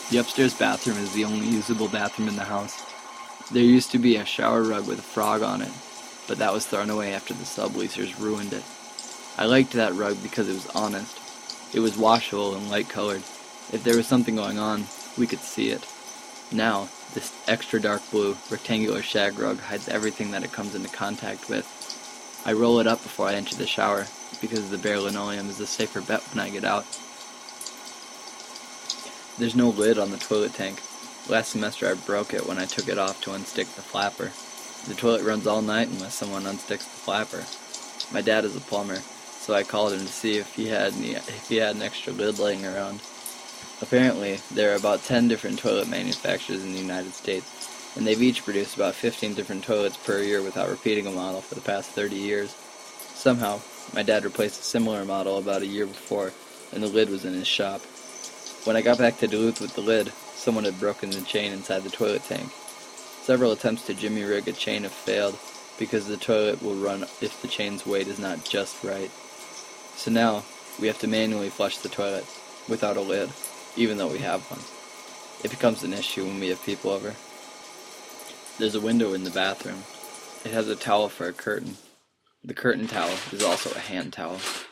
The upstairs bathroom is the only usable bathroom in the house. There used to be a shower rug with a frog on it, but that was thrown away after the subleasers ruined it. I liked that rug because it was honest. It was washable and light-colored. If there was something going on, we could see it. Now, this extra dark blue, rectangular shag rug hides everything that it comes into contact with. I roll it up before I enter the shower, because the bare linoleum is a safer bet when I get out. There's no lid on the toilet tank. Last semester I broke it when I took it off to unstick the flapper. The toilet runs all night unless someone unsticks the flapper. My dad is a plumber, so I called him to see if he had an extra lid laying around. Apparently, there are about 10 different toilet manufacturers in the United States, and they've each produced about 15 different toilets per year without repeating a model for the past 30 years. Somehow, my dad replaced a similar model about a year before, and the lid was in his shop. When I got back to Duluth with the lid, someone had broken the chain inside the toilet tank. Several attempts to jimmy rig a chain have failed, because the toilet will run if the chain's weight is not just right. So now, we have to manually flush the toilet, without a lid, even though we have one. It becomes an issue when we have people over. There's a window in the bathroom. It has a towel for a curtain. The curtain towel is also a hand towel.